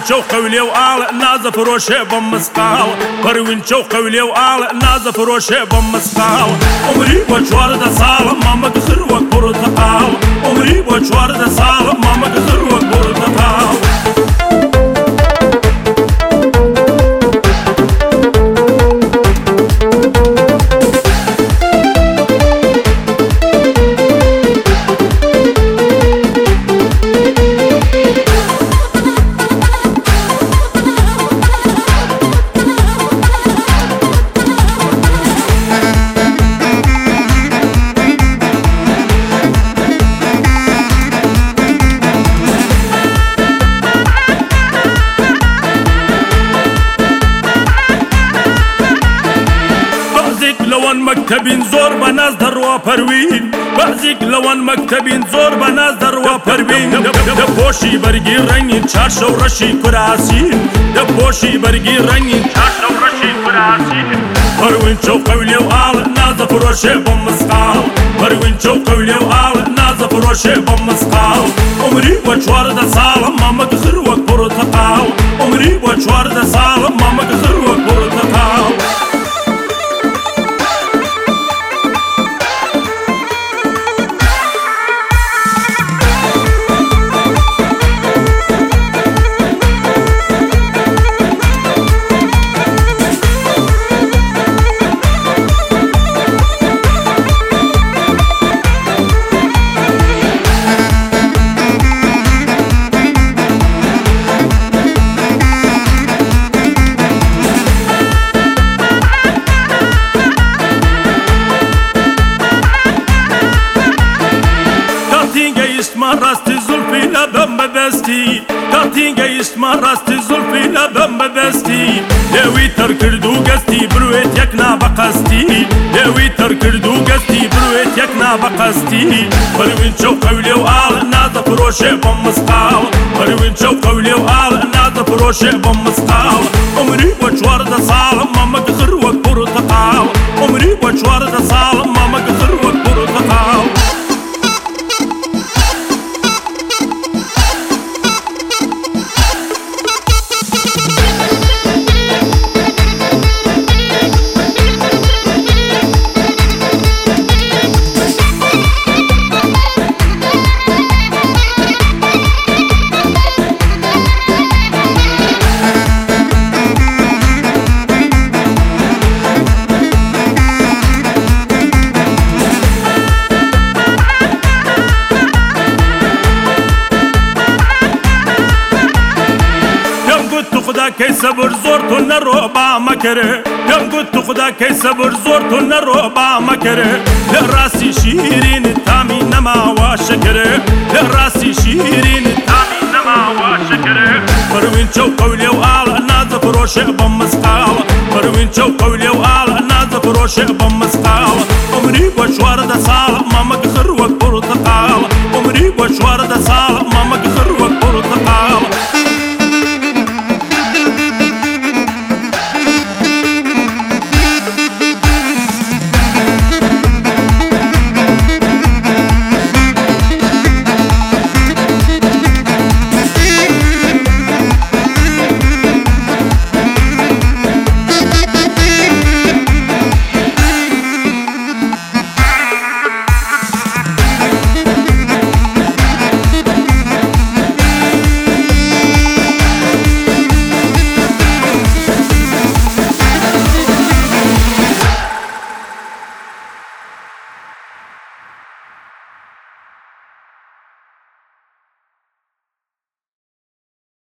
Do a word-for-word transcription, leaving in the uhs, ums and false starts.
پەروینچە و قەولێ و ئاڵ نازە فرۆشێ بەم مسقاڵ پەروینچە و قەولێ و ئاڵ نازە فرۆشێ بەم مسقاڵ عمری بۆ چواردە ساڵ مامەک خر وەک پڕتەقاڵ عمری بۆ چواردە ساڵ مامەک خر وەک پڕتەقاڵ لەوان مەکتەبین زۆر بەناز دەڕوا پەروین بەعزێک لەوان مەکتەبین زۆر بەناز دەڕوا پەروین دەپۆشی بەرگی ڕەنگین چارشە و ڕەشی کوراسین دەپۆشی بەرگی ڕەنگین چارشە و ڕەشی کوراسین پەروینچە و قەولێ و ئاڵ نازە فرۆشێ بەم مسقاڵ پەروینچە و قەولێ و ئاڵ نازە فرۆشێ بەم مسقاڵ عمری بۆ چواردە ساڵ مامەک خر وەک پڕتەقاڵ عمری بۆ چواردە ساڵ مامەک خر وەک پڕتەقاڵ گەیشتمان ڕاستی زولفی لەبەم بەدەستی کاتین گەیشتمان ڕاستی زولفی لەبەم بەدەستی لێوی تەر کرد و گەستی بروێت یەک نابەقەستی لێوی تەر کرد و گەستی بروێت یەک نابەقەستی پەروینچە و قەولێ و ئاڵ نازە فرۆشێ بەم مسقاڵ پەروینچە و قەولێ و ئاڵ نازە فرۆشێ بەم مسقاڵ عمری بۆ چواردە ساڵ مامەک خر وەک پڕتەقاڵ عمری بۆ چواردە ساڵ مامەک خر وەک پڕتەقاڵ کەی سەبر زۆر تۆ نەڕۆ با مەکەرێ پێم گوت تو خدا کەی سەبر زۆر تۆ نەڕۆ با مەکەرێ لە ڕاستی شیرینت تامی نەماوە شەکەرێ لە ڕاستی شیرینت تامی نەماوە شەکەرێ پەروینچە و قەولێ و ئاڵ نازە فرۆشێ بەم مسقاڵ پەروینچە و قەولێ و ئاڵ نازە فرۆشێ بەم مسقاڵ عمری بۆ چواردە ساڵ مامەک خر وەک پڕتەقاڵ عمری بۆ چواردە ساڵ